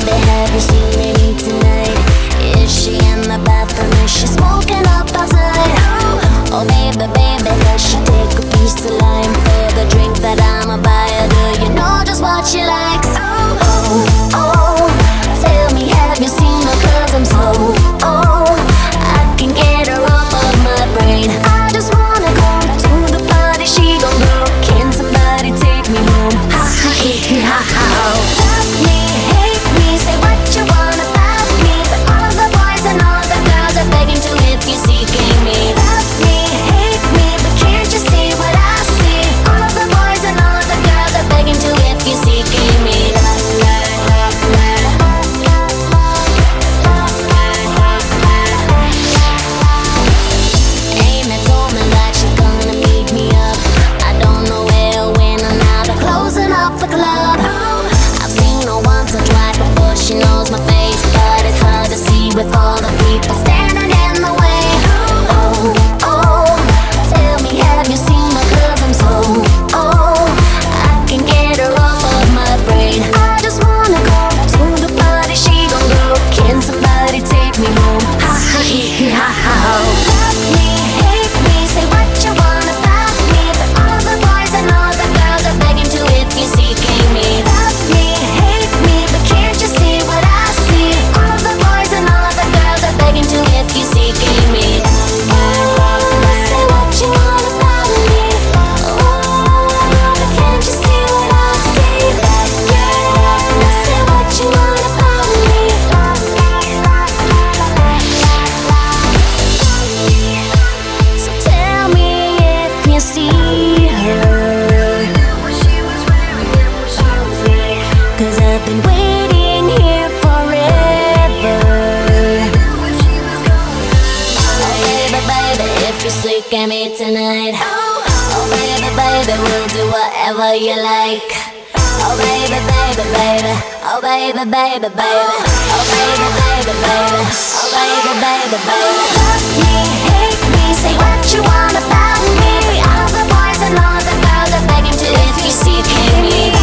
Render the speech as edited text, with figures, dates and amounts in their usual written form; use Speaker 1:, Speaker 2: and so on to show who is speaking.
Speaker 1: baby, have you seen Amy tonight? Is she in the bathroom? Is she smoking up outside? Oh baby, baby, does she take a piece of lime for the drink that I'ma buy her? Do you know just what she likes? Oh, oh, tell me, have you seen her? 'Cause I'm so, oh, I can get her off of my brain. I just wanna go to the party, she gon' go. Can somebody take me home? Ha ha hee hee ha ha ho. Love me, hate me, say what you want about me, but all the boys and all the girls are begging to if you seeking me. Love me, hate me, but can't you see what I see? All the boys and all the girls are begging to if you seeking me. Amy told me that she's gonna meet me up. I don't know where or when, or now they're closing up the club. I've seen her once or twice before she knows my face, but it's hard to see with all the people standing in the way. Oh, oh, tell me, have you seen her? 'Cause I'm so, oh, I can get her off of my brain. I just wanna go to the party, she gon' go. Can somebody take me home? Ha ha hee hee ha ha ho. Love me, hate me, say what you want about me, but all the boys and all the girls are begging to if you seeking me. Love me, hate me, but can't you see what I see? All the boys and all the girls are begging to if you seeking me. Say what you want about me. Oh, but can't you see what I see? Say what you want about me. So tell me if you see her, 'cause I've been waiting here forever. Oh baby, baby, if you're sick at me tonight. Oh baby, baby, we'll do whatever you like. Oh baby, baby, baby. Oh baby, baby, baby. Oh baby, baby, baby. Oh baby, baby, baby. Love me, hate me, say what you want about me. All the boys and all the girls are begging to if you seeking me.